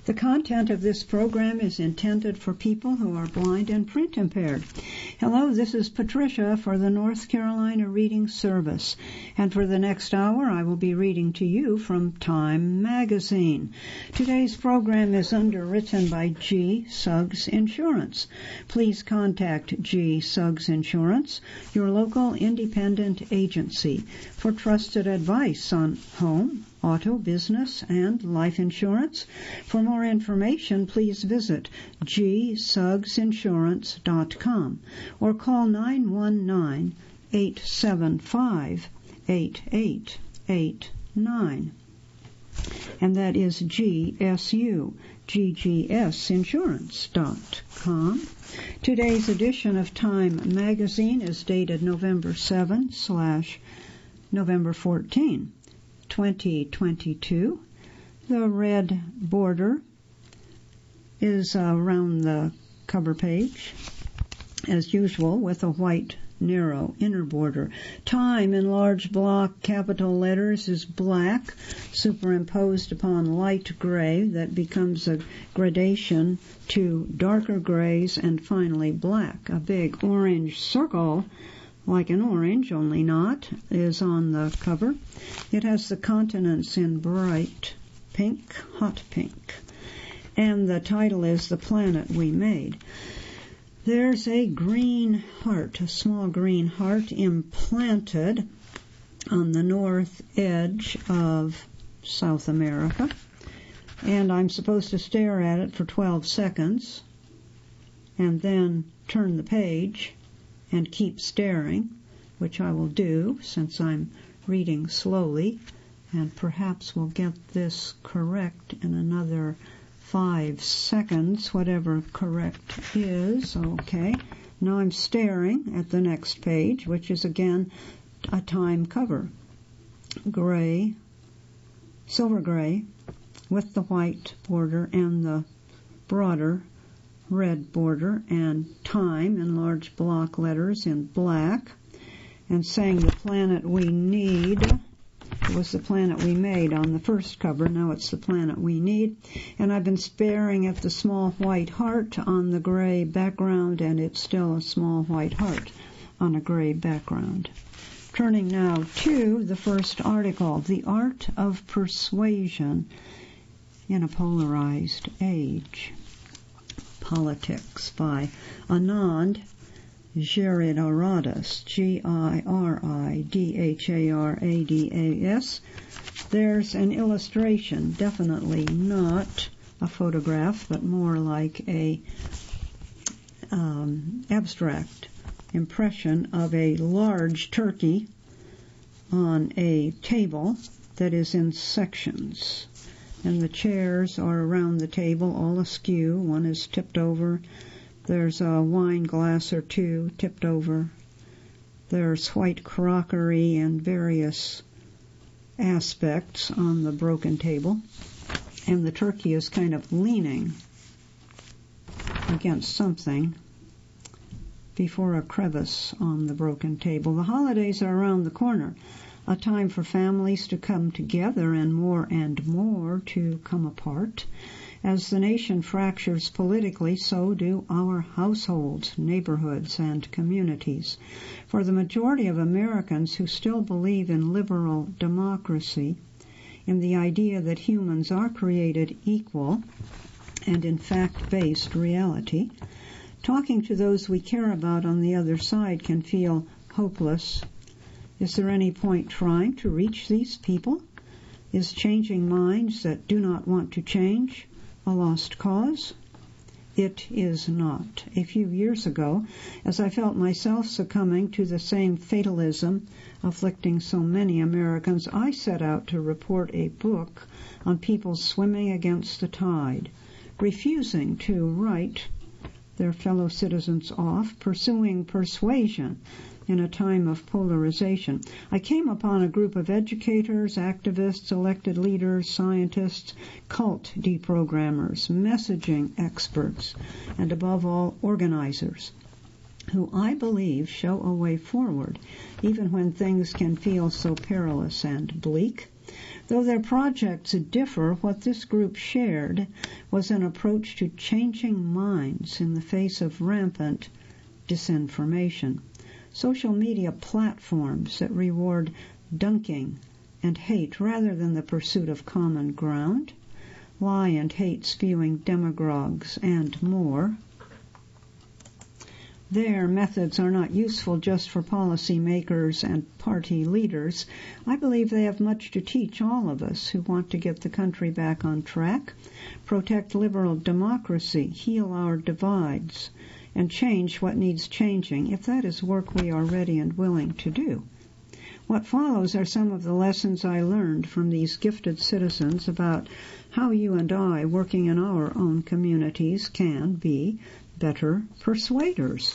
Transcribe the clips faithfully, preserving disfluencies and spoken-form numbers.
The content of this program is intended for people who are blind and print impaired. Hello, this is Patricia for the North Carolina Reading Service, and for the next hour I will be reading to you from Time Magazine. Today's program is underwritten by G. Suggs Insurance. Please contact G. Suggs Insurance, your local independent agency, for trusted advice on home, auto, business, and life insurance. For more information, please visit g suggs insurance dot com or call nine one nine, eight seven five, eight eight eight nine. And that is G S U, G G S insurance dot com. Today's edition of Time Magazine is dated November seventh slash November fourteenth. twenty twenty-two. The red border is around the cover page, as usual, with a white narrow inner border. Time in large block capital letters is black, superimposed upon light gray that becomes a gradation to darker grays and finally black. A big orange circle, like an orange, only not, is on the cover. It has the continents in bright pink, hot pink. And the title is The Planet We Made. There's a green heart, a small green heart implanted on the north edge of South America. And I'm supposed to stare at it for twelve seconds and then turn the page and keep staring, which I will do since I'm reading slowly, and perhaps we'll get this correct in another five seconds, whatever correct is. Okay, now I'm staring at the next page, which is again a Time cover. Gray, silver gray, with the white border and the broader red border, and Time in large block letters in black, and saying the planet we need. It was the planet we made on the first cover. Now it's the planet we need. And I've been staring at the small white heart on the gray background, and it's still a small white heart on a gray background. Turning now to the first article, The Art of Persuasion in a Polarized Age. Politics by Anand Giridharadas, G I R I D H A R A D A S. There's an illustration, definitely not a photograph, but more like a um, abstract impression of a large turkey on a table that is in sections. And the chairs are around the table, all askew. One is tipped over. There's a wine glass or two tipped over. There's white crockery and various aspects on the broken table. And the turkey is kind of leaning against something before a crevice on the broken table. The holidays are around the corner. A time for families to come together and more and more to come apart. As the nation fractures politically, so do our households, neighborhoods, and communities. For the majority of Americans who still believe in liberal democracy, in the idea that humans are created equal and in fact-based reality, talking to those we care about on the other side can feel hopeless. Is there any point trying to reach these people? Is changing minds that do not want to change a lost cause? It is not. A few years ago, as I felt myself succumbing to the same fatalism afflicting so many Americans, I set out to report a book on people swimming against the tide, refusing to write their fellow citizens off, pursuing persuasion in a time of polarization. I came upon a group of educators, activists, elected leaders, scientists, cult deprogrammers, messaging experts, and above all, organizers, who I believe show a way forward, even when things can feel so perilous and bleak. Though their projects differ, what this group shared was an approach to changing minds in the face of rampant disinformation. Social media platforms that reward dunking and hate rather than the pursuit of common ground, lie and hate spewing demagogues, and more. Their methods are not useful just for policy makers and party leaders. I believe they have much to teach all of us who want to get the country back on track, protect liberal democracy, heal our divides, and change what needs changing, if that is work we are ready and willing to do. What follows are some of the lessons I learned from these gifted citizens about how you and I, working in our own communities, can be better persuaders.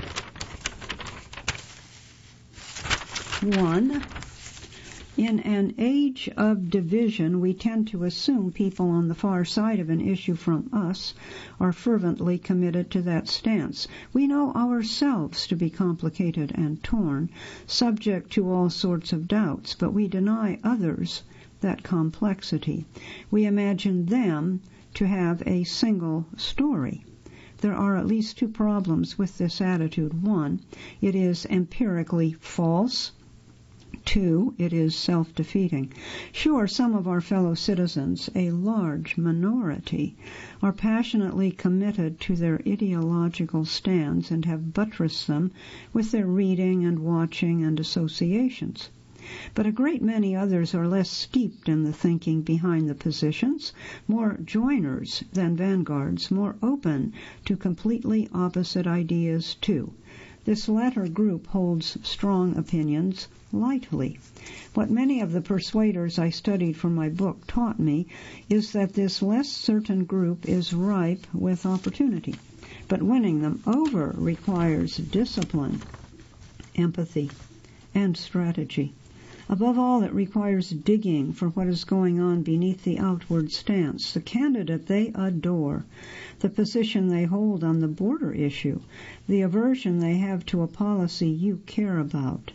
One, in an age of division, we tend to assume people on the far side of an issue from us are fervently committed to that stance. We know ourselves to be complicated and torn, subject to all sorts of doubts, but we deny others that complexity. We imagine them to have a single story. There are at least two problems with this attitude. One, it is empirically false. Two, it is self-defeating. Sure, some of our fellow citizens, a large minority, are passionately committed to their ideological stands and have buttressed them with their reading and watching and associations. But a great many others are less steeped in the thinking behind the positions, more joiners than vanguards, more open to completely opposite ideas too. This latter group holds strong opinions lightly. What many of the persuaders I studied for my book taught me is that this less certain group is ripe with opportunity, but winning them over requires discipline, empathy, and strategy. Above all, it requires digging for what is going on beneath the outward stance, the candidate they adore, the position they hold on the border issue, the aversion they have to a policy you care about.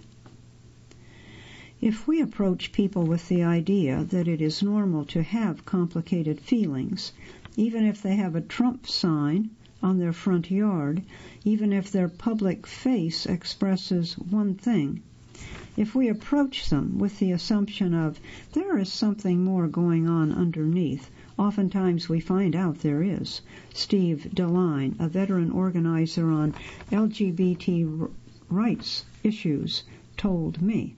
If we approach people with the idea that it is normal to have complicated feelings, even if they have a Trump sign on their front yard, even if their public face expresses one thing, if we approach them with the assumption of there is something more going on underneath, oftentimes we find out there is. Steve DeLine, a veteran organizer on L G B T rights issues, told me.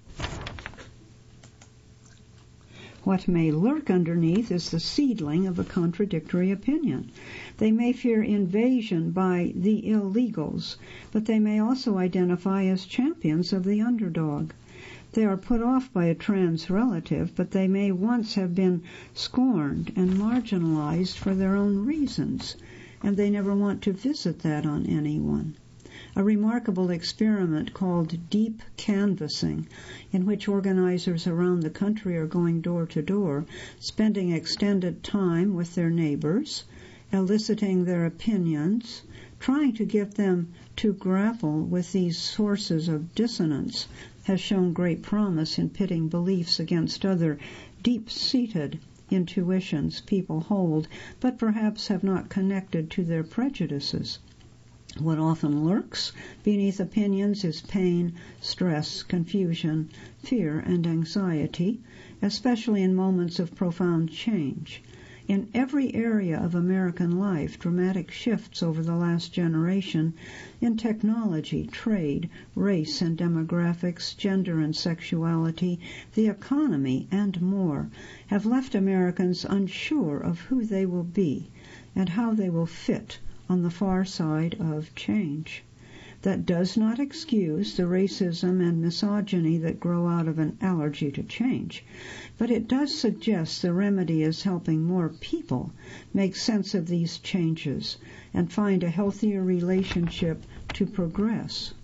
What may lurk underneath is the seedling of a contradictory opinion. They may fear invasion by the illegals, but they may also identify as champions of the underdog. They are put off by a trans relative, but they may once have been scorned and marginalized for their own reasons, and they never want to visit that on anyone. A remarkable experiment called deep canvassing, in which organizers around the country are going door to door, spending extended time with their neighbors, eliciting their opinions, trying to get them to grapple with these sources of dissonance, has shown great promise in pitting beliefs against other deep-seated intuitions people hold, but perhaps have not connected to their prejudices. What often lurks beneath opinions is pain, stress, confusion, fear, and anxiety, especially in moments of profound change. In every area of American life, dramatic shifts over the last generation in technology, trade, race and demographics, gender and sexuality, the economy, and more have left Americans unsure of who they will be and how they will fit on the far side of change. That does not excuse the racism and misogyny that grow out of an allergy to change, but it does suggest the remedy is helping more people make sense of these changes and find a healthier relationship to progress.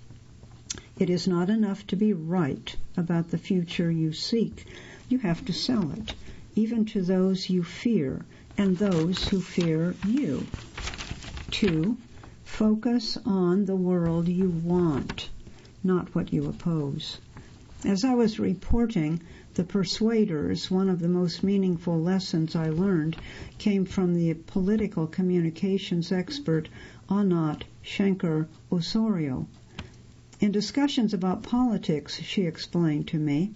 It is not enough to be right about the future you seek. You have to sell it, even to those you fear and those who fear you. Two, focus on the world you want, not what you oppose. As I was reporting The Persuaders, one of the most meaningful lessons I learned, came from the political communications expert Anat Shenker-Osorio. In discussions about politics, she explained to me,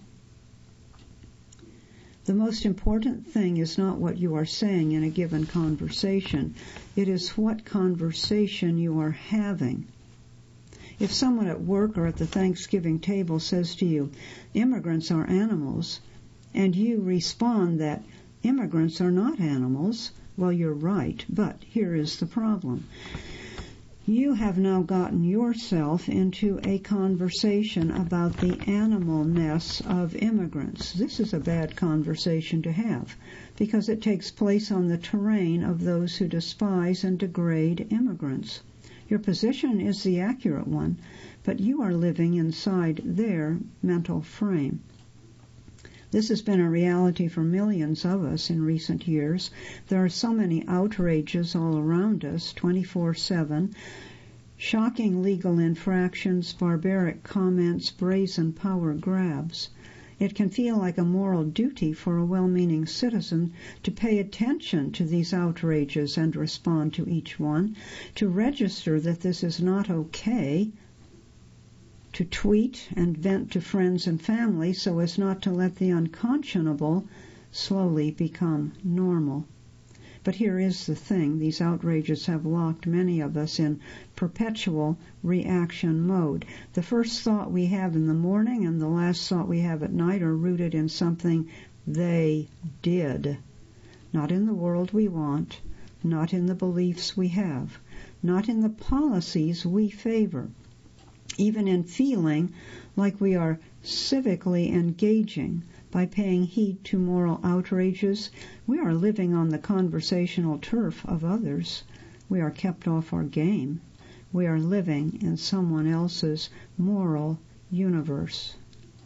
the most important thing is not what you are saying in a given conversation. It is what conversation you are having. If someone at work or at the Thanksgiving table says to you, immigrants are animals, and you respond that immigrants are not animals, well, you're right, but here is the problem. You have now gotten yourself into a conversation about the animalness of immigrants. This is a bad conversation to have because it takes place on the terrain of those who despise and degrade immigrants. Your position is the accurate one, but you are living inside their mental frame. This has been a reality for millions of us in recent years. There are so many outrages all around us, twenty-four seven, shocking legal infractions, barbaric comments, brazen power grabs. It can feel like a moral duty for a well-meaning citizen to pay attention to these outrages and respond to each one, to register that this is not okay, to tweet and vent to friends and family so as not to let the unconscionable slowly become normal. But here is the thing. These outrages have locked many of us in perpetual reaction mode. The first thought we have in the morning and the last thought we have at night are rooted in something they did. Not in the world we want, not in the beliefs we have, not in the policies we favor. Even in feeling like we are civically engaging by paying heed to moral outrages, we are living on the conversational turf of others. We are kept off our game. We are living in someone else's moral universe.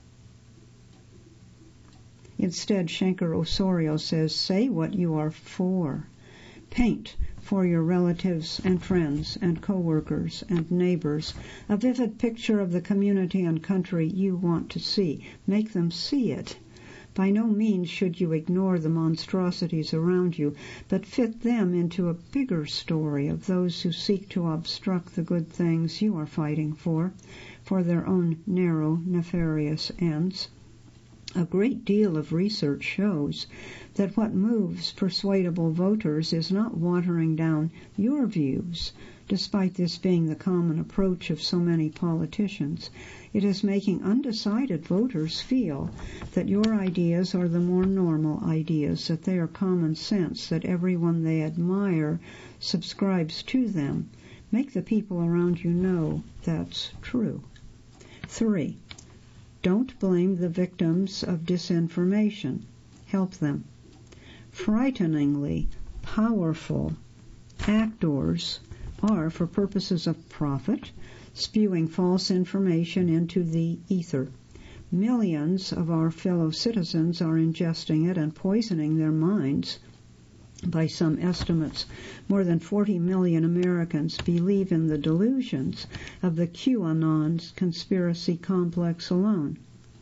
Instead, Shenker-Osorio says, say what you are for. Paint for your relatives and friends and co-workers and neighbors a vivid picture of the community and country you want to see. Make them see it. By no means should you ignore the monstrosities around you, but fit them into a bigger story of those who seek to obstruct the good things you are fighting for, for their own narrow, nefarious ends. A great deal of research shows that what moves persuadable voters is not watering down your views, despite this being the common approach of so many politicians. It is making undecided voters feel that your ideas are the more normal ideas, that they are common sense, that everyone they admire subscribes to them. Make the people around you know that's true. Three, don't blame the victims of disinformation. Help them. Frighteningly powerful actors are, for purposes of profit, spewing false information into the ether. Millions of our fellow citizens are ingesting it and poisoning their minds. By some estimates, more than forty million Americans believe in the delusions of the QAnon conspiracy complex alone.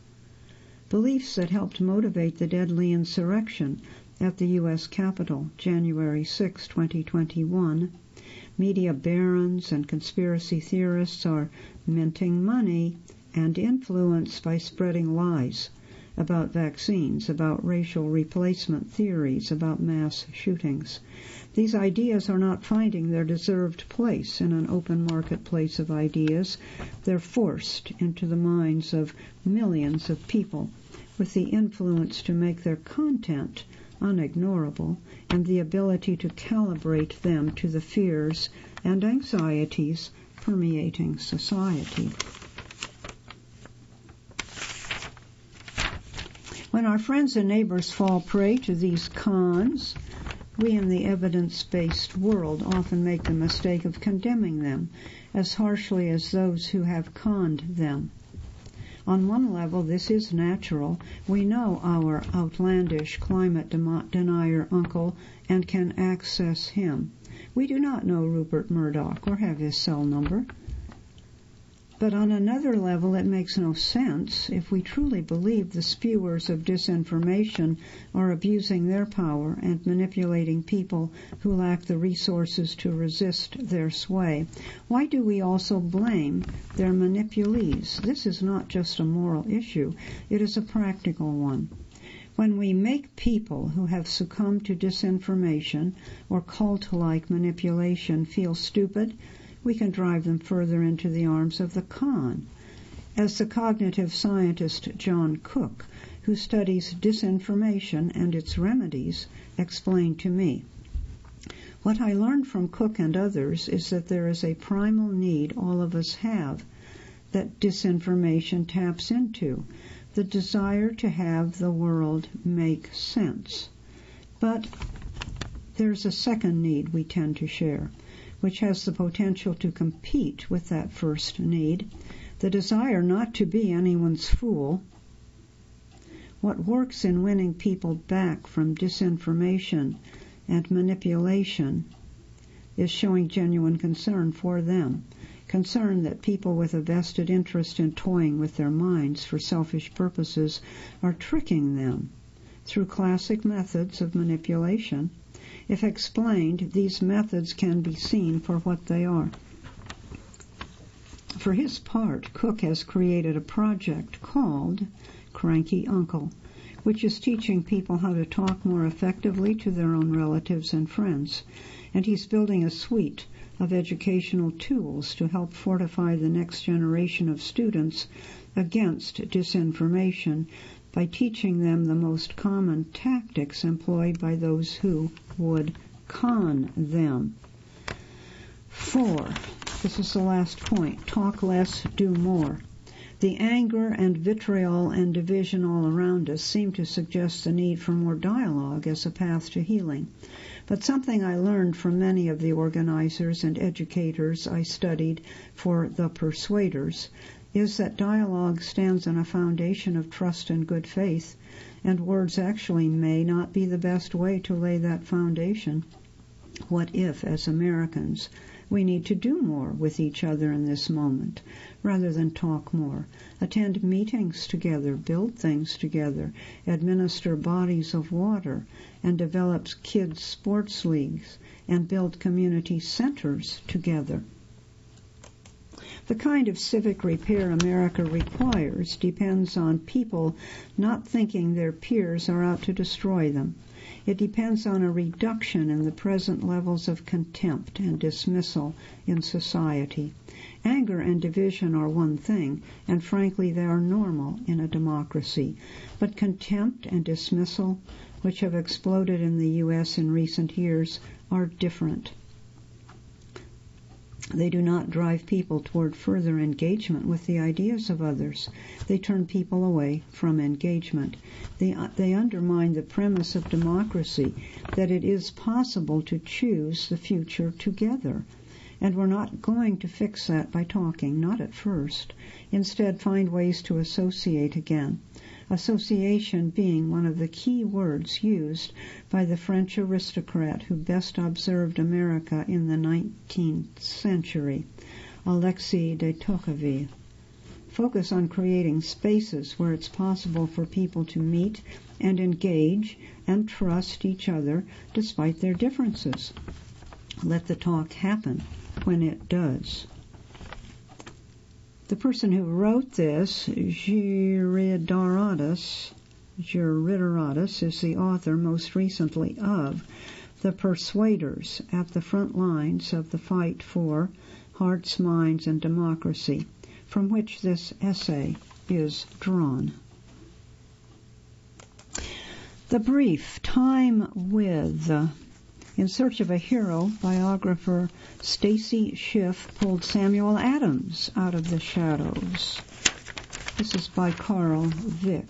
Beliefs that helped motivate the deadly insurrection at the U S Capitol, January sixth, twenty twenty-one. Media barons and conspiracy theorists are minting money and influence by spreading lies about vaccines, about racial replacement theories, about mass shootings. These ideas are not finding their deserved place in an open marketplace of ideas. They're forced into the minds of millions of people with the influence to make their content unignorable and the ability to calibrate them to the fears and anxieties permeating society. When our friends and neighbors fall prey to these cons, we in the evidence-based world often make the mistake of condemning them as harshly as those who have conned them. On one level, this is natural. We know our outlandish climate dem- denier uncle and can access him. We do not know Rupert Murdoch or have his cell number. But on another level, it makes no sense if we truly believe the spewers of disinformation are abusing their power and manipulating people who lack the resources to resist their sway. Why do we also blame their manipulees? This is not just a moral issue, it is a practical one. When we make people who have succumbed to disinformation or cult-like manipulation feel stupid, we can drive them further into the arms of the con. As the cognitive scientist John Cook, who studies disinformation and its remedies, explained to me, what I learned from Cook and others is that there is a primal need all of us have that disinformation taps into, the desire to have the world make sense. But there's a second need we tend to share, which has the potential to compete with that first need, the desire not to be anyone's fool. What works in winning people back from disinformation and manipulation is showing genuine concern for them, concern that people with a vested interest in toying with their minds for selfish purposes are tricking them through classic methods of manipulation. If explained, these methods can be seen for what they are. For his part, Cook has created a project called Cranky Uncle, which is teaching people how to talk more effectively to their own relatives and friends. And he's building a suite of educational tools to help fortify the next generation of students against disinformation by teaching them the most common tactics employed by those who would con them. Four, this is the last point, talk less, do more. The anger and vitriol and division all around us seem to suggest the need for more dialogue as a path to healing. But something I learned from many of the organizers and educators I studied for the Persuaders is that dialogue stands on a foundation of trust and good faith, and words actually may not be the best way to lay that foundation. What if, as Americans, we need to do more with each other in this moment, rather than talk more, attend meetings together, build things together, administer bodies of water, and develop kids' sports leagues, and build community centers together? The kind of civic repair America requires depends on people not thinking their peers are out to destroy them. It depends on a reduction in the present levels of contempt and dismissal in society. Anger and division are one thing, and frankly they are normal in a democracy. But contempt and dismissal, which have exploded in the U S in recent years, are different. They do not drive people toward further engagement with the ideas of others. They turn people away from engagement. They, uh, they undermine the premise of democracy, that it is possible to choose the future together. And we're not going to fix that by talking, not at first. Instead, find ways to associate again. Association being one of the key words used by the French aristocrat who best observed America in the nineteenth century, Alexis de Tocqueville. Focus on creating spaces where it's possible for people to meet and engage and trust each other despite their differences. Let the talk happen when it does. The person who wrote this, Gerideratus, Gerideratus, is the author most recently of The Persuaders at the Front Lines of the Fight for Hearts, Minds, and Democracy, from which this essay is drawn. The brief Time with. In Search of a Hero, biographer Stacy Schiff pulled Samuel Adams out of the shadows. This is by Carl Vick.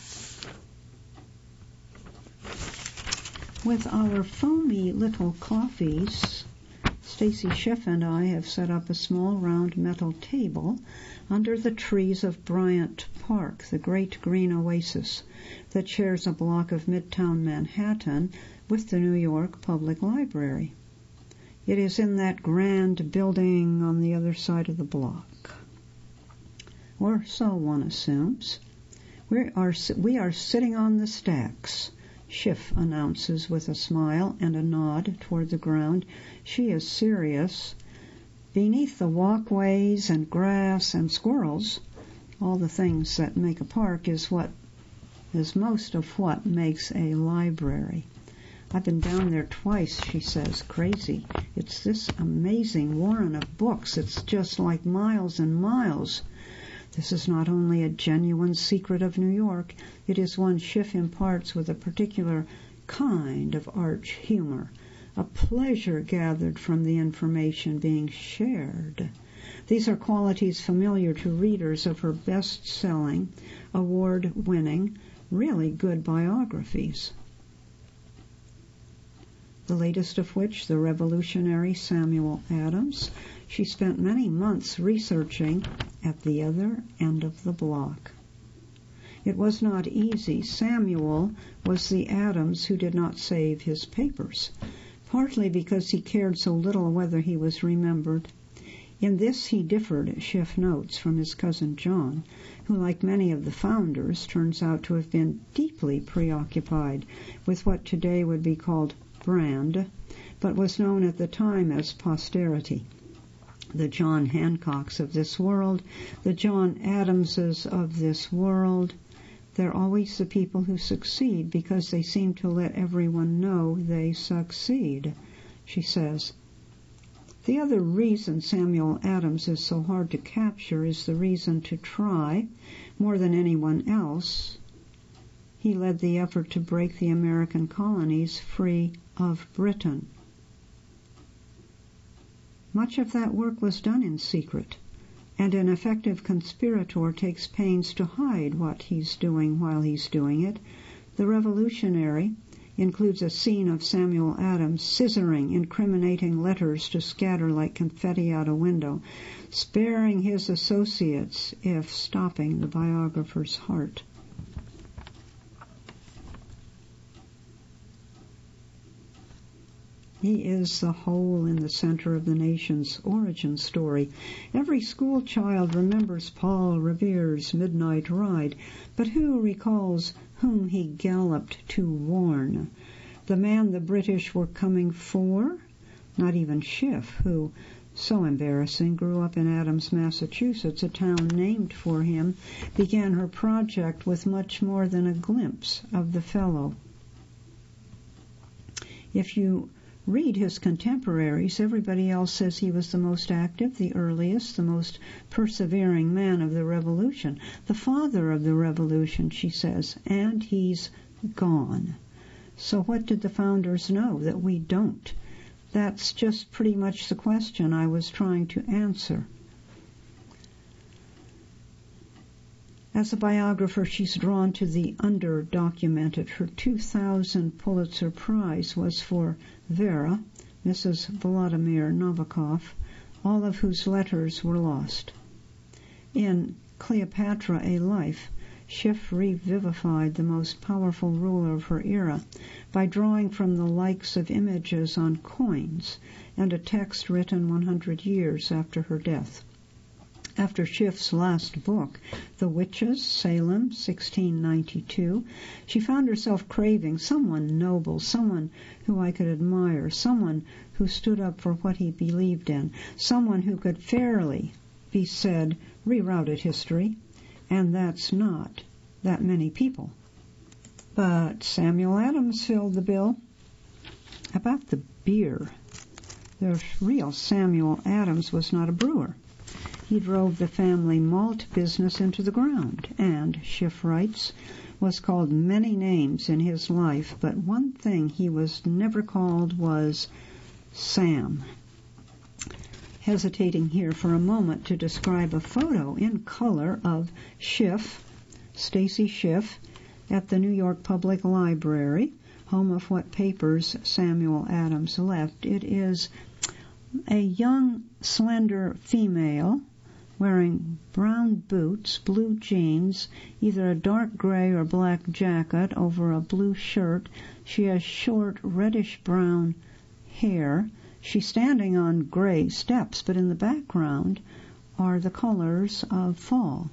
With our foamy little coffees, Stacy Schiff and I have set up a small round metal table under the trees of Bryant Park, the great green oasis that shares a block of Midtown Manhattan with the New York Public Library. It is in that grand building on the other side of the block. or so one assumes. We are, we are sitting on the stacks, Schiff announces with a smile and a nod toward the ground. She is serious. Beneath the walkways and grass and squirrels, all the things that make a park is what is most of what makes a library. I've been down there twice, she says. Crazy. It's this amazing warren of books. It's just like miles and miles. This is not only a genuine secret of New York, it is one Schiff imparts with a particular kind of arch humor, a pleasure gathered from the information being shared. These are qualities familiar to readers of her best-selling, award-winning, really good biographies. The latest of which, the revolutionary Samuel Adams, she spent many months researching at the other end of the block. It was not easy. Samuel was the Adams who did not save his papers, partly because he cared so little whether he was remembered. In this he differed, Schiff notes, from his cousin John, who, like many of the founders, turns out to have been deeply preoccupied with what today would be called brand, but was known at the time as posterity. The John Hancocks of this world, the John Adamses of this world, they're always the people who succeed because they seem to let everyone know they succeed, she says. The other reason Samuel Adams is so hard to capture is the reason to try, more than anyone else. He led the effort to break the American colonies free of Britain. Much of that work was done in secret, and an effective conspirator takes pains to hide what he's doing while he's doing it. The Revolutionary includes a scene of Samuel Adams scissoring incriminating letters to scatter like confetti out a window, sparing his associates if stopping the biographer's heart. He is the hole in the center of the nation's origin story. Every school child remembers Paul Revere's midnight ride, but who recalls whom he galloped to warn? The man the British were coming for? Not even Schiff, who, so embarrassing, grew up in Adams, Massachusetts, a town named for him, began her project with much more than a glimpse of the fellow. If you read his contemporaries, everybody else says he was the most active, the earliest, the most persevering man of the Revolution, the father of the Revolution, she says, and he's gone. So what did the founders know that we don't? That's just pretty much the question I was trying to answer. As a biographer, she's drawn to the under-documented. Her two thousand Pulitzer Prize was for Vera, Missus Vladimir Nabokov, all of whose letters were lost. In Cleopatra, A Life, Schiff revivified the most powerful ruler of her era by drawing from the likes of images on coins and a text written one hundred years after her death. After Schiff's last book, The Witches, Salem, sixteen ninety-two, she found herself craving someone noble, someone who I could admire, someone who stood up for what he believed in, someone who could fairly be said rerouted history, and that's not that many people. But Samuel Adams filled the bill. About the beer, the real Samuel Adams was not a brewer. He drove the family malt business into the ground, and, Schiff writes, was called many names in his life, but one thing he was never called was Sam. Hesitating here for a moment to describe a photo in color of Schiff, Stacy Schiff, at the New York Public Library, home of what papers Samuel Adams left. It is a young, slender female wearing brown boots, blue jeans, either a dark gray or black jacket over a blue shirt. She has short, reddish-brown hair. She's standing on gray steps, but in the background are the colors of fall.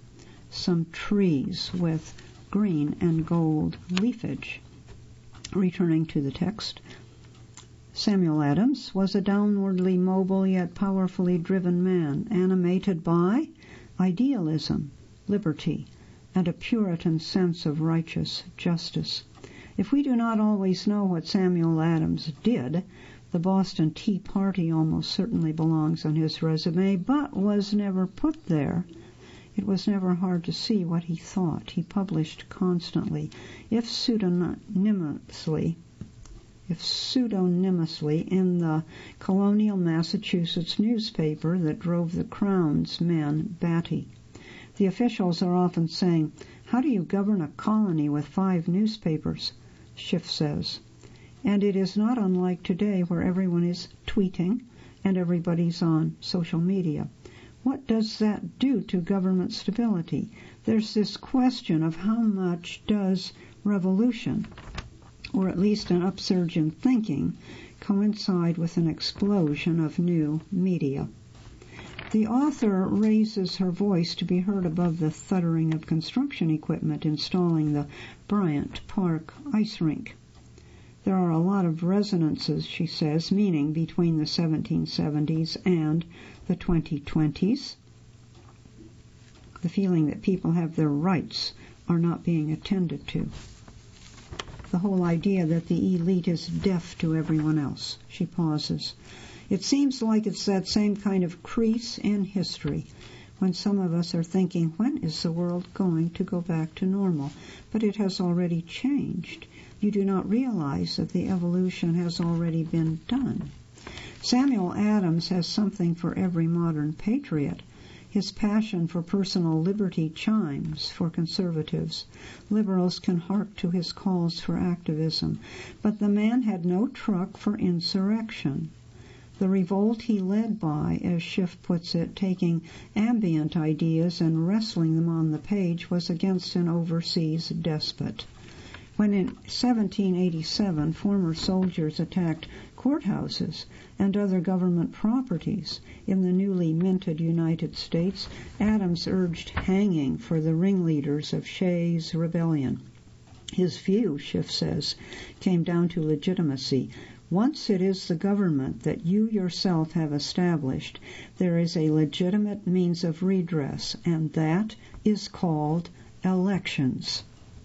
some trees with green and gold leafage. Returning to the text, Samuel Adams was a downwardly mobile yet powerfully driven man, animated by idealism, liberty, and a Puritan sense of righteous justice. If we do not always know what Samuel Adams did, the Boston Tea Party almost certainly belongs on his resume, but was never put there. It was never hard to see what he thought. He published constantly, if pseudonymously, if pseudonymously in the colonial Massachusetts newspaper that drove the Crown's men batty. The officials are often saying, "How do you govern a colony with five newspapers?" Schiff says. And it is not unlike today where everyone is tweeting and everybody's on social media. What does that do to government stability? There's this question of how much does revolution, or at least an upsurge in thinking, coincide with an explosion of new media. The author raises her voice to be heard above the thudding of construction equipment installing the Bryant Park ice rink. There are a lot of resonances, she says, meaning between the seventeen seventies and the twenty twenties. The feeling that people have their rights are not being attended to. The whole idea that the elite is deaf to everyone else. She pauses. It seems like it's that same kind of crease in history when some of us are thinking, when is the world going to go back to normal? But it has already changed. You do not realize that the evolution has already been done. Samuel Adams has something for every modern patriot. His passion for personal liberty chimes for conservatives. Liberals can hark to his calls for activism. But the man had no truck for insurrection. The revolt he led by, as Schiff puts it, taking ambient ideas and wrestling them on the page, was against an overseas despot. When in seventeen eighty-seven former soldiers attacked courthouses and other government properties in the newly minted United States, Adams urged hanging for the ringleaders of Shays' rebellion. His view, Schiff says, came down to legitimacy. Once it is the government that you yourself have established, there is a legitimate means of redress, and that is called elections.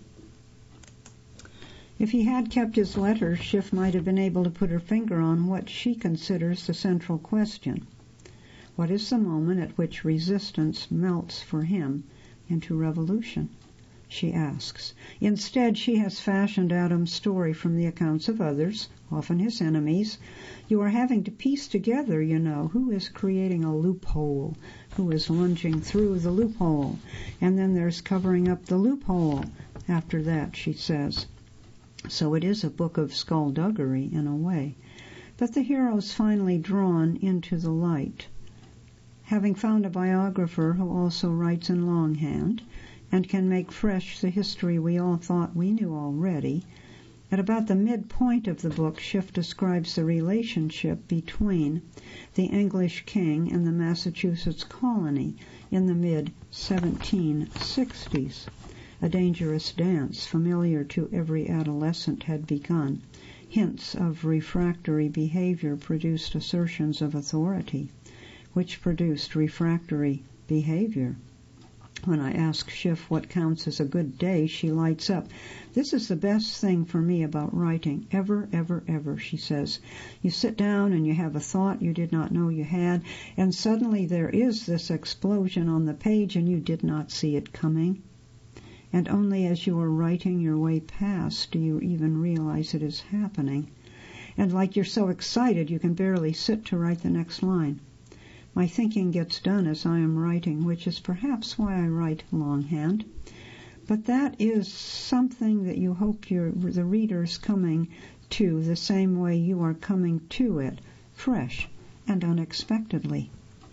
If he had kept his letters, Schiff might have been able to put her finger on what she considers the central question. What is the moment at which resistance melts for him into revolution? She asks. Instead, she has fashioned Adam's story from the accounts of others, often his enemies. You are having to piece together, you know, who is creating a loophole, who is lunging through the loophole, and then there's covering up the loophole after that, she says. So it is a book of skullduggery in a way. But the hero is finally drawn into the light. Having found a biographer who also writes in longhand and can make fresh the history we all thought we knew already, at about the midpoint of the book, Schiff describes the relationship between the English king and the Massachusetts colony in the mid seventeen sixties. A dangerous dance familiar to every adolescent had begun. Hints of refractory behavior produced assertions of authority, which produced refractory behavior. When I ask Schiff what counts as a good day, she lights up. This is the best thing for me about writing, ever, ever, ever, she says. You sit down and you have a thought you did not know you had, and suddenly there is this explosion on the page and you did not see it coming. And only as you are writing your way past do you even realize it is happening. And like you're so excited you can barely sit to write the next line. My thinking gets done as I am writing, which is perhaps why I write longhand. But that is something that you hope your, the reader's coming to the same way you are coming to it, fresh and unexpectedly.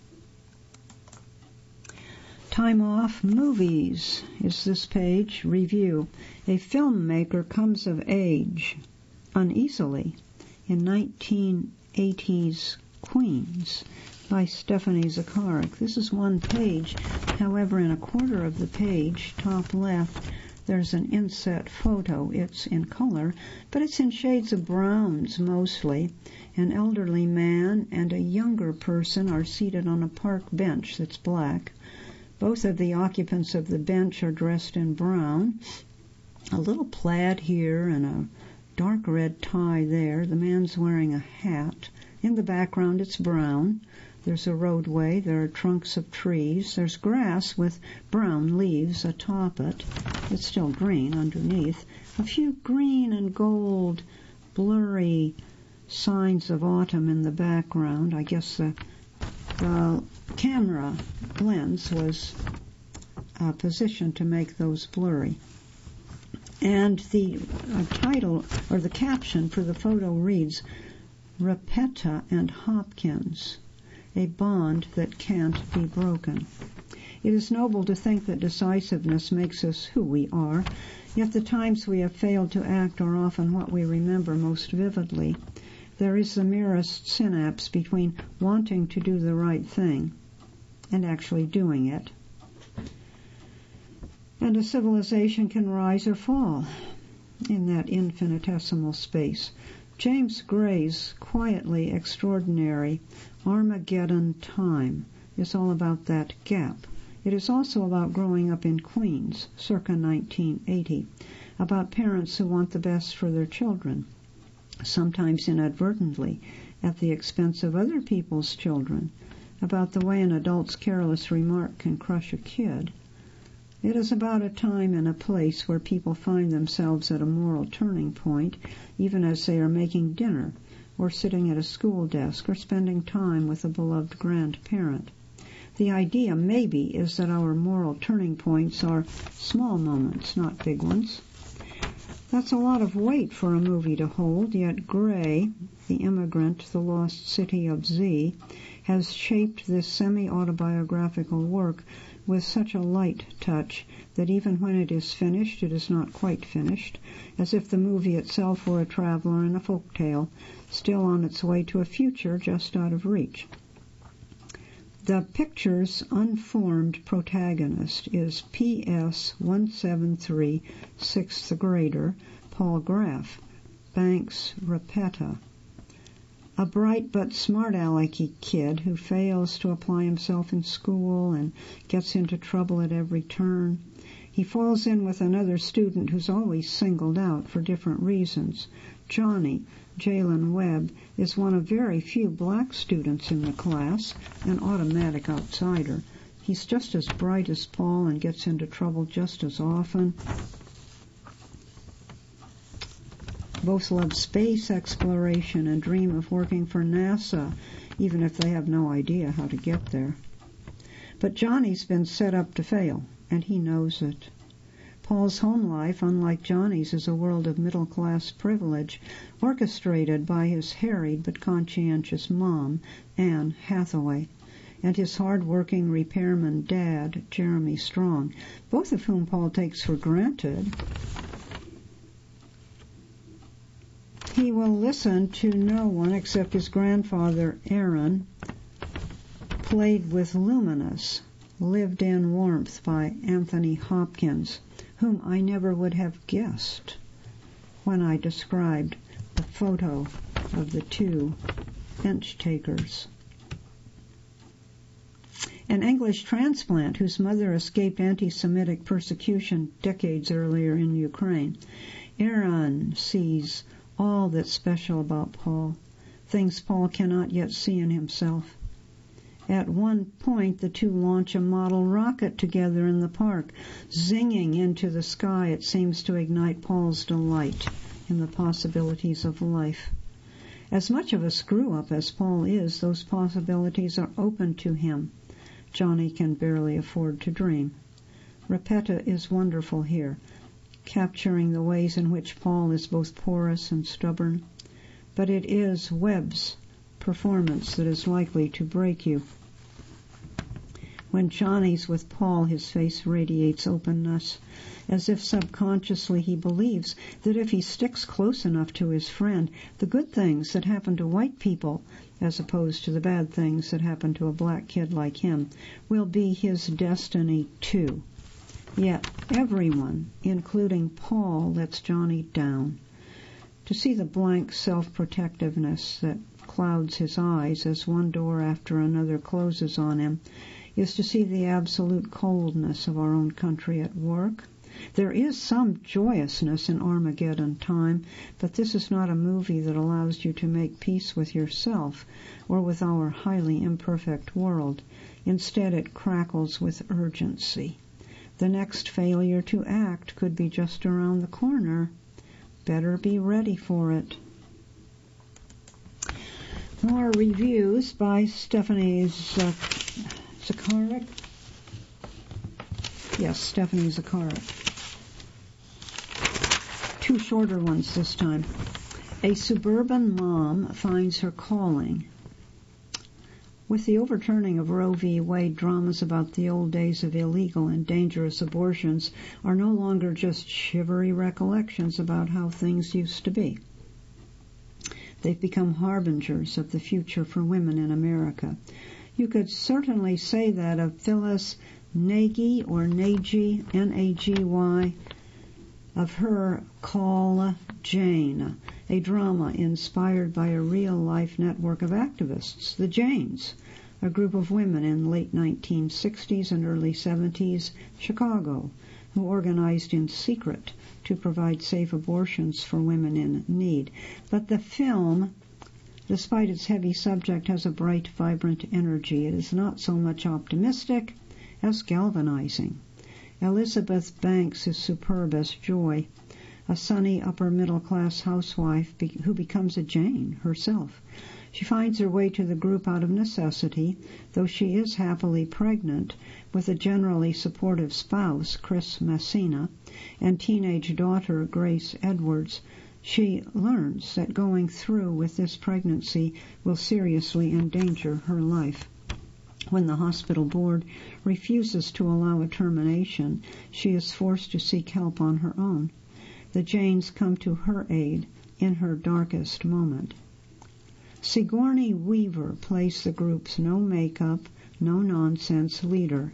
Time Off Movies is this page. Review. A filmmaker comes of age uneasily in nineteen eighties Queens. by Stephanie Zacharek. This is one page. However, in a quarter of the page, top left, there's an inset photo. It's in color, but it's in shades of browns mostly. An elderly man and a younger person are seated on a park bench that's black. Both of the occupants of the bench are dressed in brown. A little plaid here and a dark red tie there. The man's wearing a hat. In the background it's brown. There's a roadway. There are trunks of trees. There's grass with brown leaves atop it. It's still green underneath. A few green and gold blurry signs of autumn in the background. I guess the, the camera lens was uh, positioned to make those blurry. And the uh, title, or the caption for the photo reads, Repeta and Hopkins, a bond that can't be broken. It is noble to think that decisiveness makes us who we are, yet the times we have failed to act are often what we remember most vividly. There is the merest synapse between wanting to do the right thing and actually doing it. And a civilization can rise or fall in that infinitesimal space. James Gray's quietly extraordinary Armageddon Time is all about that gap. It is also about growing up in Queens, circa nineteen eighty, about parents who want the best for their children, sometimes inadvertently, at the expense of other people's children, about the way an adult's careless remark can crush a kid. It is about a time and a place where people find themselves at a moral turning point, even as they are making dinner, or sitting at a school desk, or spending time with a beloved grandparent. The idea, maybe, is that our moral turning points are small moments, not big ones. That's a lot of weight for a movie to hold, yet Gray, the immigrant, the lost city of Z, has shaped this semi-autobiographical work with such a light touch that even when it is finished, it is not quite finished, as if the movie itself were a traveler in a folk tale, still on its way to a future just out of reach. The picture's unformed protagonist is P S one seven three, sixth grader, Paul Graff, Banks Repeta, a bright but smart-alecky kid who fails to apply himself in school and gets into trouble at every turn. He falls in with another student who's always singled out for different reasons. Johnny, Jalen Webb, is one of very few black students in the class, an automatic outsider. He's just as bright as Paul and gets into trouble just as often. Both love space exploration and dream of working for NASA, even if they have no idea how to get there. But Johnny's been set up to fail, and he knows it. Paul's home life, unlike Johnny's, is a world of middle-class privilege, orchestrated by his harried but conscientious mom, Anne Hathaway, and his hard-working repairman dad, Jeremy Strong, both of whom Paul takes for granted. He will listen to no one except his grandfather, Aaron, played with luminous, lived-in warmth by Anthony Hopkins, whom I never would have guessed when I described the photo of the two bench takers. An English transplant whose mother escaped anti-Semitic persecution decades earlier in Ukraine. Aaron sees all that's special about Paul, things Paul cannot yet see in himself. At one point, the two launch a model rocket together in the park. Zinging into the sky, it seems to ignite Paul's delight in the possibilities of life. As much of a screw-up as Paul is, those possibilities are open to him. Johnny can barely afford to dream. Repeta is wonderful here, capturing the ways in which Paul is both porous and stubborn. But it is Webb's performance that is likely to break you. When Johnny's with Paul, his face radiates openness, as if subconsciously he believes that if he sticks close enough to his friend, the good things that happen to white people, as opposed to the bad things that happen to a black kid like him, will be his destiny too. Yet everyone, including Paul, lets Johnny down. To see the blank self-protectiveness that clouds his eyes as one door after another closes on him is to see the absolute coldness of our own country at work. There is some joyousness in Armageddon time, but this is not a movie that allows you to make peace with yourself or with our highly imperfect world. Instead, it crackles with urgency. The next failure to act could be just around the corner. Better be ready for it. More reviews by Stephanie Zacharek. Yes, Stephanie Zacharek. Two shorter ones this time. A suburban mom finds her calling. With the overturning of Roe v. Wade, dramas about the old days of illegal and dangerous abortions are no longer just shivery recollections about how things used to be. They've become harbingers of the future for women in America. You could certainly say that of Phyllis Nagy, or Nagy, N A G Y, of her Call Jane, a drama inspired by a real-life network of activists, the Janes, a group of women in late nineteen sixties and early seventies Chicago, who organized in secret to provide safe abortions for women in need. But the film, despite its heavy subject, has a bright, vibrant energy. It is not so much optimistic as galvanizing. Elizabeth Banks is superb as Joy, a sunny upper-middle-class housewife be- who becomes a Jane herself. She finds her way to the group out of necessity, though she is happily pregnant with a generally supportive spouse, Chris Messina, and teenage daughter, Grace Edwards. She learns that going through with this pregnancy will seriously endanger her life. When the hospital board refuses to allow a termination, she is forced to seek help on her own. The Janes come to her aid in her darkest moment. Sigourney Weaver plays the group's no-makeup, no-nonsense leader.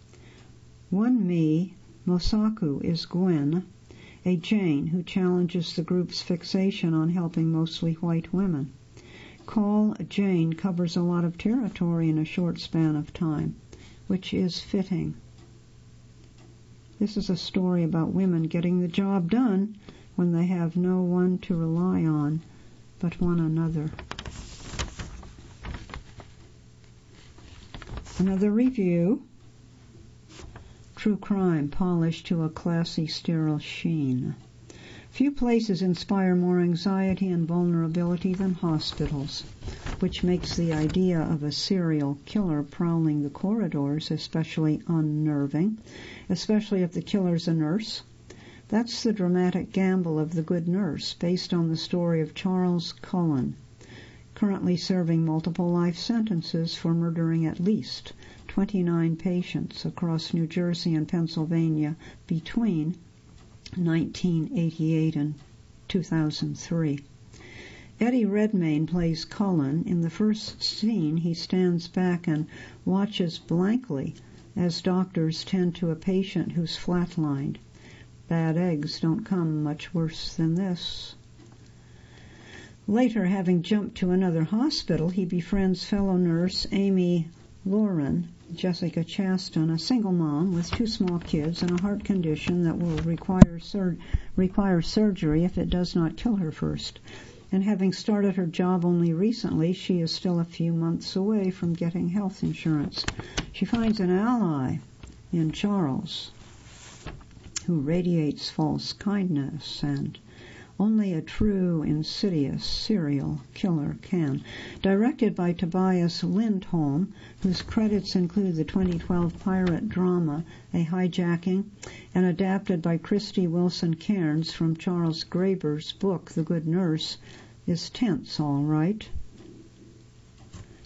Wunmi Mosaku is Gwen, a Jane who challenges the group's fixation on helping mostly white women. Call Jane covers a lot of territory in a short span of time, which is fitting. This is a story about women getting the job done when they have no one to rely on but one another. Another review. True crime polished to a classy, sterile sheen. Few places inspire more anxiety and vulnerability than hospitals, which makes the idea of a serial killer prowling the corridors especially unnerving, especially if the killer's a nurse. That's the dramatic gamble of The Good Nurse, based on the story of Charles Cullen, currently serving multiple life sentences for murdering at least twenty-nine patients across New Jersey and Pennsylvania between nineteen eighty-eight and two thousand three. Eddie Redmayne plays Cullen. In the first scene, he stands back and watches blankly as doctors tend to a patient who's flatlined. Bad eggs don't come much worse than this. Later, having jumped to another hospital, he befriends fellow nurse Amy Lauren, Jessica Chaston, a single mom with two small kids and a heart condition that will require sur- require surgery if it does not kill her first. And having started her job only recently, she is still a few months away from getting health insurance. She finds an ally in Charles, who radiates false kindness, and only a true, insidious serial killer can. Directed by Tobias Lindholm, whose credits include the twenty twelve pirate drama A Hijacking, and adapted by Christy Wilson Cairns from Charles Graeber's book The Good Nurse, is tense, all right.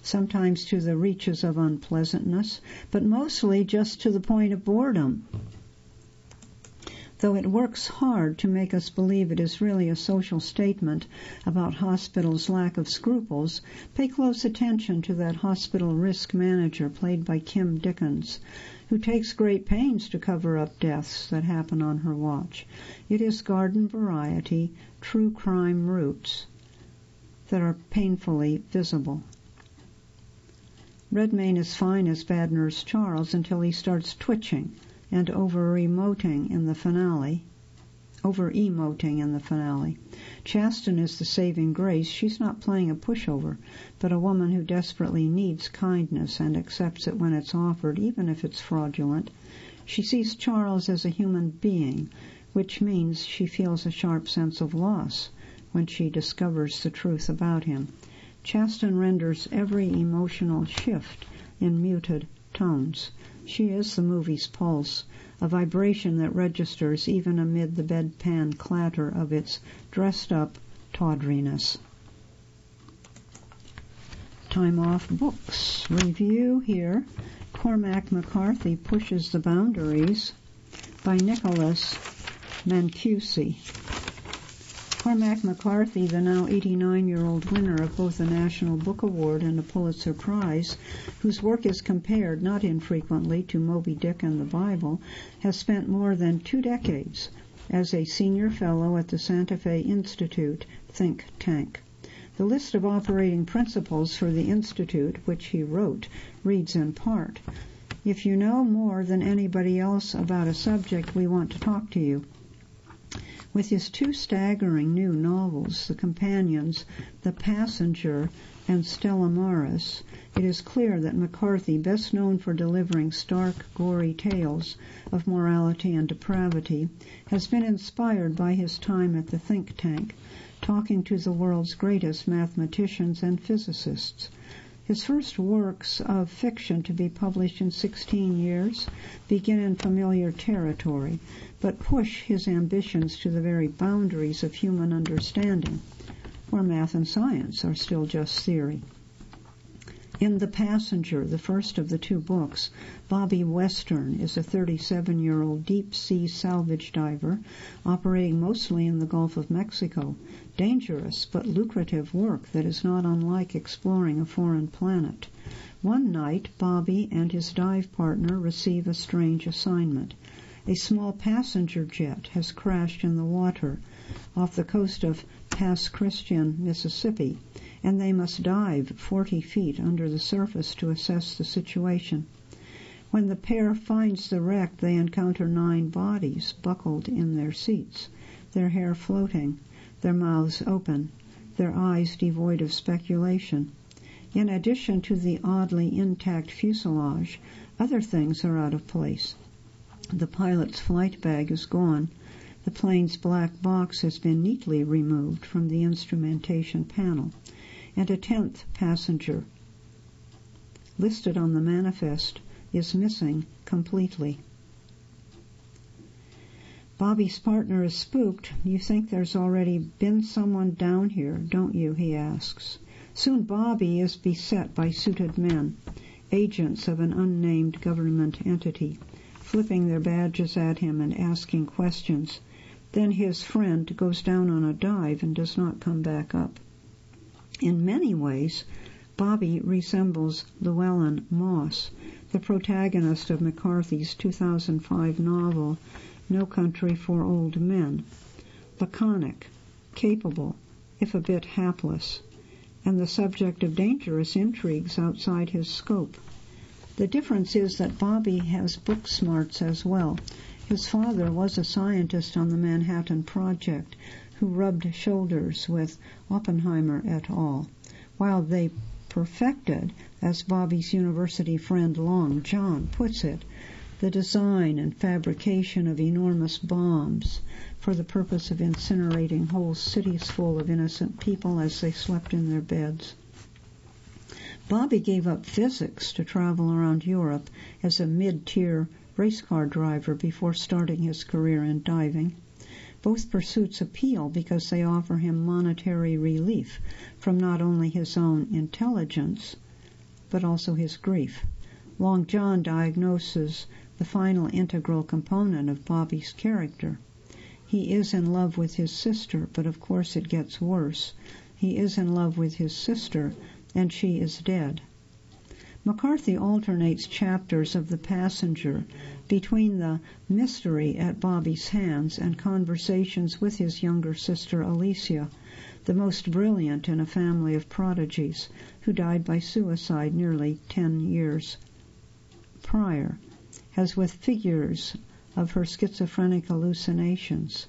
sometimes to the reaches of unpleasantness, but mostly just to the point of boredom. Though it works hard to make us believe it is really a social statement about hospitals' lack of scruples, pay close attention to that hospital risk manager played by Kim Dickens, who takes great pains to cover up deaths that happen on her watch. It is garden variety, true crime roots that are painfully visible. Redmayne is fine as Bad Nurse Charles until he starts twitching and over-emoting in the finale. Over-emoting in the finale. Chasten is the saving grace. She's not playing a pushover, but a woman who desperately needs kindness and accepts it when it's offered, even if it's fraudulent. She sees Charles as a human being, which means she feels a sharp sense of loss when she discovers the truth about him. Chasten renders every emotional shift in muted tones. She is the movie's pulse, a vibration that registers even amid the bedpan clatter of its dressed-up tawdriness. Time off books. Review here. Cormac McCarthy Pushes the Boundaries by Nicholas Mancusi. Cormac McCarthy, the now eighty-nine-year-old winner of both a National Book Award and a Pulitzer Prize, whose work is compared not infrequently to Moby Dick and the Bible, has spent more than two decades as a senior fellow at the Santa Fe Institute think tank. The list of operating principles for the Institute, which he wrote, reads in part, "If you know more than anybody else about a subject, we want to talk to you." With his two staggering new novels, The Companions, The Passenger, and Stella Maris, it is clear that McCarthy, best known for delivering stark, gory tales of morality and depravity, has been inspired by his time at the think tank, talking to the world's greatest mathematicians and physicists. His first works of fiction to be published in sixteen years begin in familiar territory, but push his ambitions to the very boundaries of human understanding, where math and science are still just theory. In The Passenger, the first of the two books, Bobby Western is a thirty-seven-year-old deep-sea salvage diver operating mostly in the Gulf of Mexico, dangerous but lucrative work that is not unlike exploring a foreign planet. One night, Bobby and his dive partner receive a strange assignment. A small passenger jet has crashed in the water off the coast of Pass Christian, Mississippi, and they must dive forty feet under the surface to assess the situation. When the pair finds the wreck, they encounter nine bodies buckled in their seats, their hair floating, their mouths open, their eyes devoid of speculation. In addition to the oddly intact fuselage, other things are out of place. The pilot's flight bag is gone. The plane's black box has been neatly removed from the instrumentation panel, and a tenth passenger, listed on the manifest, is missing completely. Bobby's partner is spooked. "You think there's already been someone down here, don't you?" he asks. Soon Bobby is beset by suited men, agents of an unnamed government entity, flipping their badges at him and asking questions. Then his friend goes down on a dive and does not come back up. In many ways, Bobby resembles Llewellyn Moss, the protagonist of McCarthy's two thousand five novel, No Country for Old Men. Laconic, capable, if a bit hapless, and the subject of dangerous intrigues outside his scope. The difference is that Bobby has book smarts as well. His father was a scientist on the Manhattan Project who rubbed shoulders with Oppenheimer et al., while they perfected, as Bobby's university friend Long John puts it, the design and fabrication of enormous bombs for the purpose of incinerating whole cities full of innocent people as they slept in their beds. Bobby gave up physics to travel around Europe as a mid-tier race car driver before starting his career in diving. Both pursuits appeal because they offer him monetary relief from not only his own intelligence, but also his grief. Long John diagnoses the final integral component of Bobby's character. He is in love with his sister, but of course it gets worse. He is in love with his sister, and she is dead. McCarthy alternates chapters of The Passenger between the mystery at Bobby's hands and conversations with his younger sister Alicia, the most brilliant in a family of prodigies, who died by suicide nearly ten years prior, as with figures of her schizophrenic hallucinations.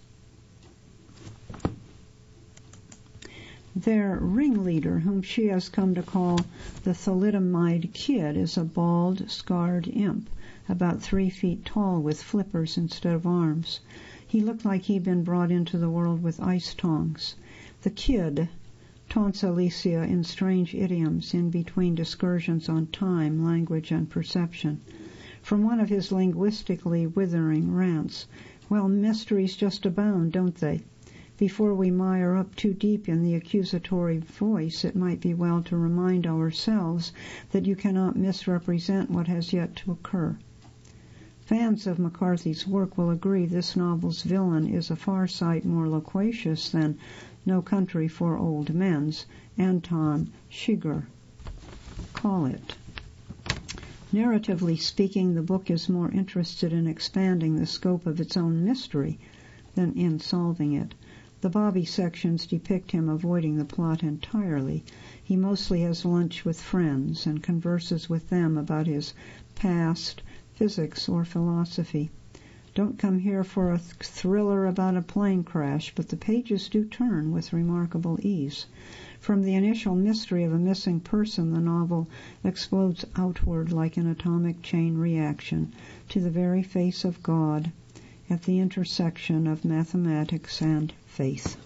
Their ringleader, whom she has come to call the thalidomide kid, is a bald, scarred imp, about three feet tall with flippers instead of arms. He looked like he'd been brought into the world with ice tongs. The kid taunts Alicia in strange idioms in between discursions on time, language, and perception. From one of his linguistically withering rants, "Well, mysteries just abound, don't they?" Before we mire up too deep in the accusatory voice, it might be well to remind ourselves that you cannot misrepresent what has yet to occur. Fans of McCarthy's work will agree this novel's villain is a far sight more loquacious than No Country for Old Men's Anton Chigurh. Call it. Narratively speaking, the book is more interested in expanding the scope of its own mystery than in solving it. The Bobby sections depict him avoiding the plot entirely. He mostly has lunch with friends and converses with them about his past, physics, or philosophy. Don't come here for a th- thriller about a plane crash, but the pages do turn with remarkable ease. From the initial mystery of a missing person, the novel explodes outward like an atomic chain reaction to the very face of God at the intersection of mathematics and faith.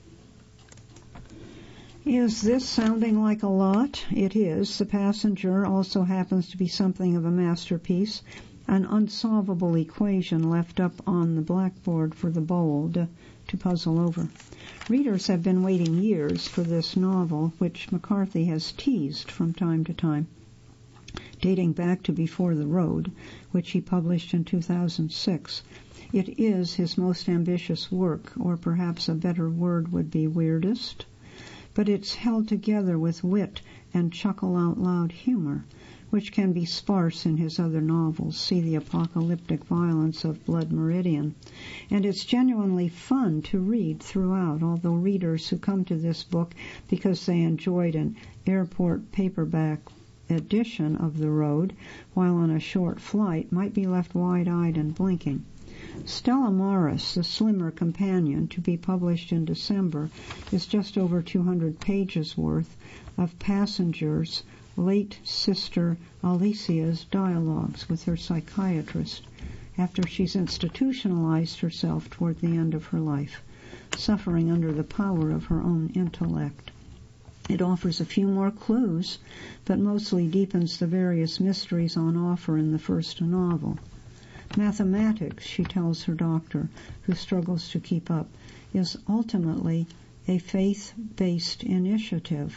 Is this sounding like a lot? It is. The Passenger also happens to be something of a masterpiece, an unsolvable equation left up on the blackboard for the bold to puzzle over. Readers have been waiting years for this novel, which McCarthy has teased from time to time, dating back to Before the Road, which he published in two thousand six. It is his most ambitious work, or perhaps a better word would be weirdest, but it's held together with wit and chuckle-out-loud humor, which can be sparse in his other novels. See the apocalyptic violence of Blood Meridian. And it's genuinely fun to read throughout, although readers who come to this book because they enjoyed an airport paperback edition of The Road while on a short flight might be left wide-eyed and blinking. Stella Morris, the slimmer companion, to be published in December, is just over two hundred pages worth of Passenger's late sister Alicia's dialogues with her psychiatrist after she's institutionalized herself toward the end of her life, suffering under the power of her own intellect. It offers a few more clues, but mostly deepens the various mysteries on offer in the first novel. Mathematics, she tells her doctor, who struggles to keep up, is ultimately a faith-based initiative.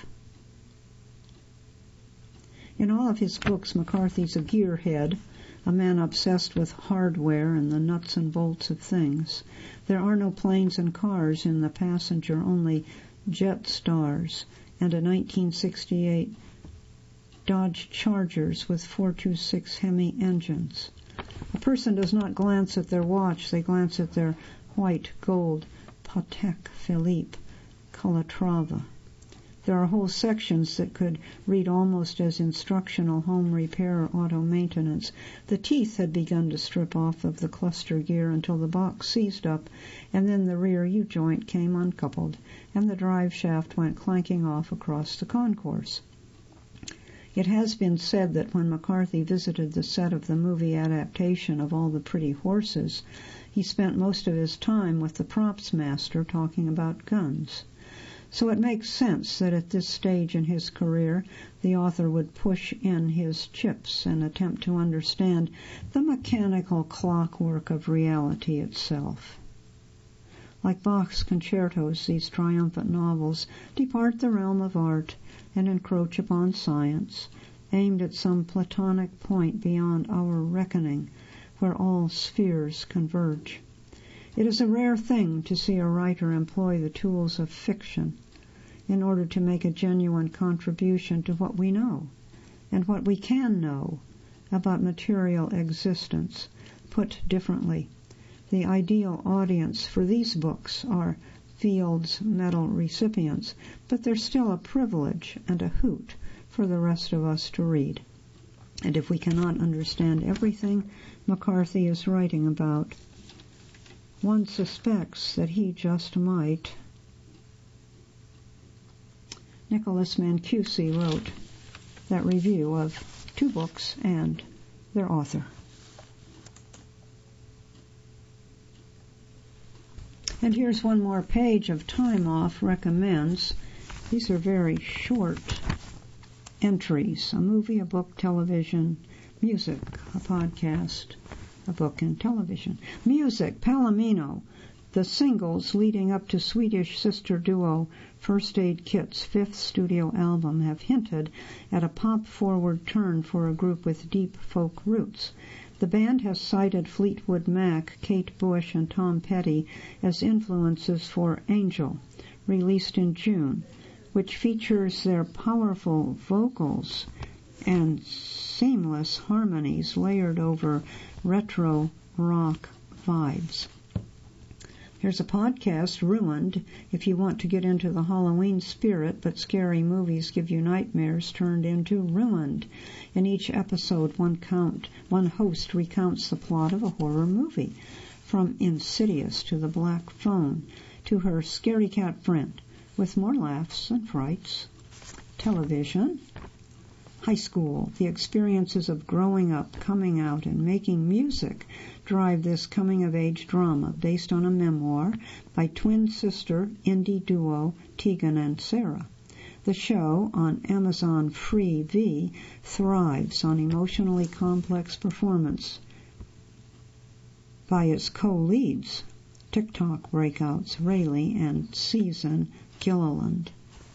In all of his books, McCarthy's a gearhead, a man obsessed with hardware and the nuts and bolts of things. There are no planes and cars in The Passenger, only jet stars and a nineteen sixty-eight Dodge Chargers with four twenty-six Hemi engines. A person does not glance at their watch, they glance at their white gold Patek Philippe Calatrava. There are whole sections that could read almost as instructional home repair or auto maintenance. The teeth had begun to strip off of the cluster gear until the box seized up, and then the rear U-joint came uncoupled, and the drive shaft went clanking off across the concourse. It has been said that when McCarthy visited the set of the movie adaptation of All the Pretty Horses, he spent most of his time with the props master talking about guns. So it makes sense that at this stage in his career, the author would push in his chips and attempt to understand the mechanical clockwork of reality itself. Like Bach's concertos, these triumphant novels depart the realm of art and encroach upon science, aimed at some platonic point beyond our reckoning, where all spheres converge. It is a rare thing to see a writer employ the tools of fiction in order to make a genuine contribution to what we know and what we can know about material existence. Put differently, the ideal audience for these books are Fields Medal recipients, but they're still a privilege and a hoot for the rest of us to read. And if we cannot understand everything McCarthy is writing about, one suspects that he just might. Nicholas Mancusi wrote that review of two books and their author. And here's one more page of Time Off recommends. These are very short entries: a movie, a book, television, music, a podcast, a book, and television. Music, Palomino, the singles leading up to Swedish sister duo First Aid Kit's fifth studio album have hinted at a pop-forward turn for a group with deep folk roots. The band has cited Fleetwood Mac, Kate Bush, and Tom Petty as influences for Angel, released in June, which features their powerful vocals and seamless harmonies layered over retro rock vibes. Here's a podcast, Ruined, if you want to get into the Halloween spirit, but scary movies give you nightmares turned into Ruined. In each episode, one count, one host recounts the plot of a horror movie, from Insidious to The Black Phone to her scary cat friend, with more laughs and frights. Television, High School, the experiences of growing up, coming out, and making music drive this coming-of-age drama based on a memoir by twin sister indie duo Tegan and Sarah. The show, on Amazon Free V, thrives on emotionally complex performance by its co-leads, TikTok breakouts Rayleigh and Susan Gilliland.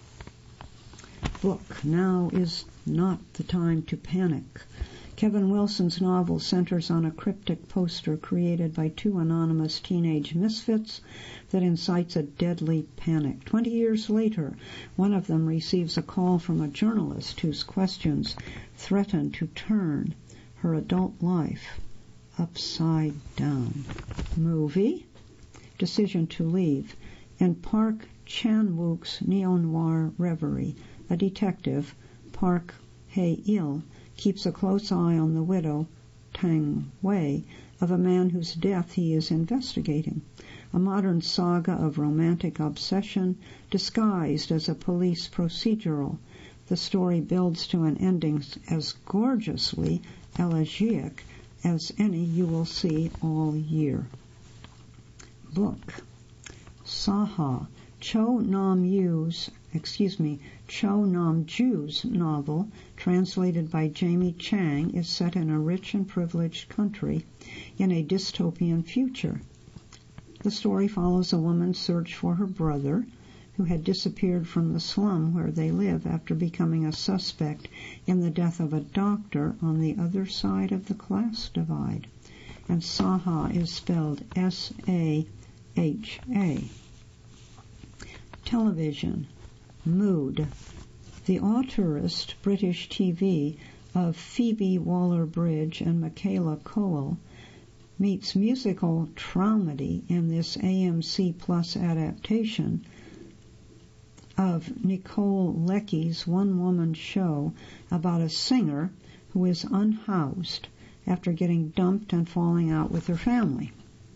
Book, Now is Not the Time to Panic. Kevin Wilson's novel centers on a cryptic poster created by two anonymous teenage misfits that incites a deadly panic. Twenty years later, one of them receives a call from a journalist whose questions threaten to turn her adult life upside down. Movie, Decision to Leave. In Park Chan-wook's neo-noir reverie, a detective, Park Hae-il, keeps a close eye on the widow, Tang Wei, of a man whose death he is investigating. A modern saga of romantic obsession disguised as a police procedural. The story builds to an ending as gorgeously elegiac as any you will see all year. Book, Saha, Cho Nam-yu's, excuse me, Cho Nam-ju's novel, translated by Jamie Chang, is set in a rich and privileged country in a dystopian future. The story follows a woman's search for her brother, who had disappeared from the slum where they live after becoming a suspect in the death of a doctor on the other side of the class divide. And Saha is spelled S A H A. Television, Mood. The auteurist British T V of Phoebe Waller-Bridge and Michaela Coel meets musical traumedy in this A M C Plus adaptation of Nicole Lecky's one-woman show about a singer who is unhoused after getting dumped and falling out with her family.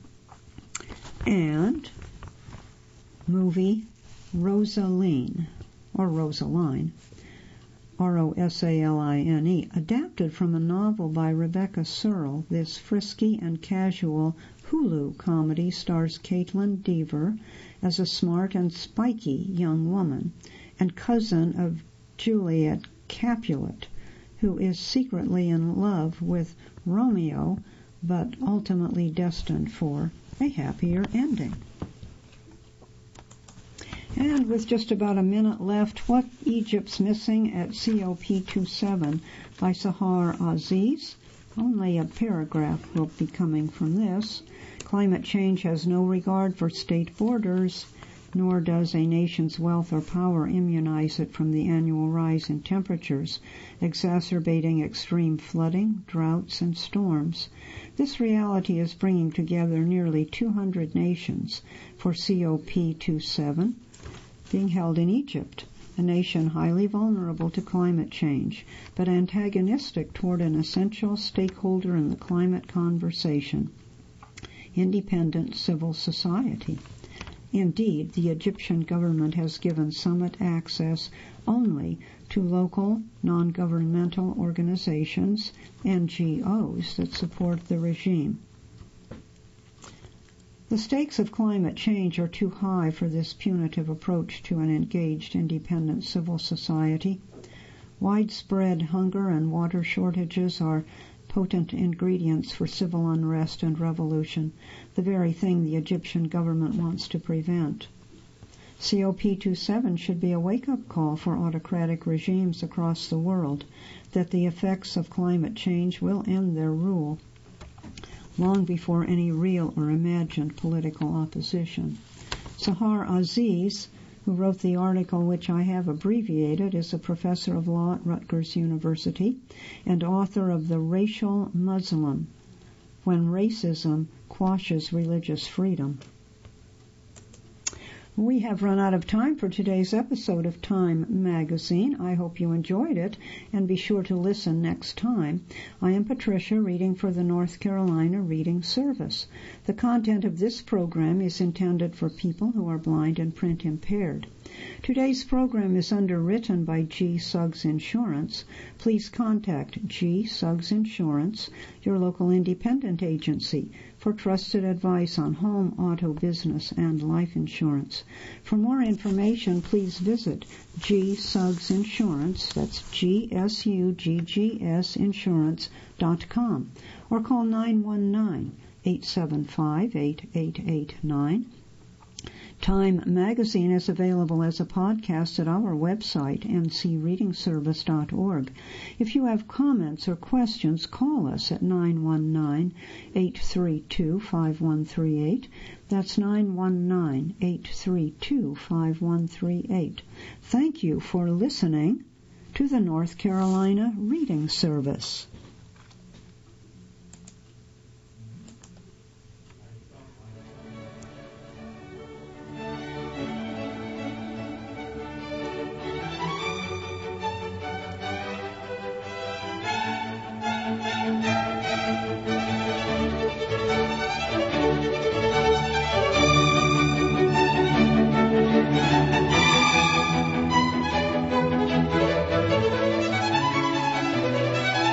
And movie Rosaline, or Rosaline, R O S A L I N E, adapted from a novel by Rebecca Searle. This frisky and casual Hulu comedy stars Caitlin Dever as a smart and spiky young woman and cousin of Juliet Capulet, who is secretly in love with Romeo, but ultimately destined for a happier ending. And with just about a minute left, What Egypt's Missing at C O P twenty-seven by Sahar Aziz. Only a paragraph will be coming from this. Climate change has no regard for state borders, nor does a nation's wealth or power immunize it from the annual rise in temperatures, exacerbating extreme flooding, droughts, and storms. This reality is bringing together nearly two hundred nations for C O P twenty-seven, being held in Egypt, a nation highly vulnerable to climate change, but antagonistic toward an essential stakeholder in the climate conversation, independent civil society. Indeed, the Egyptian government has given summit access only to local non-governmental organizations, N G Os, that support the regime. The stakes of climate change are too high for this punitive approach to an engaged, independent civil society. Widespread hunger and water shortages are potent ingredients for civil unrest and revolution, the very thing the Egyptian government wants to prevent. C O P twenty-seven should be a wake-up call for autocratic regimes across the world that the effects of climate change will end their rule long before any real or imagined political opposition. Sahar Aziz, who wrote the article which I have abbreviated, is a professor of law at Rutgers University and author of The Racial Muslim, When Racism Quashes Religious Freedom. We have run out of time for today's episode of Time Magazine. I hope you enjoyed it, and be sure to listen next time. I am Patricia, reading for the North Carolina Reading Service. The content of this program is intended for people who are blind and print impaired. Today's program is underwritten by G. Suggs Insurance. Please contact G. Suggs Insurance, your local independent agency, for trusted advice on home, auto, business, and life insurance. For more information, please visit G. Suggs Insurance, that's G S U G G S insurance dot com, or call nine one nine, eight seven five, eight eight eight nine. Time Magazine is available as a podcast at our website, n c reading service dot org. If you have comments or questions, call us at nine one nine, eight three two, five one three eight. That's nine one nine, eight three two, five one three eight. Thank you for listening to the North Carolina Reading Service.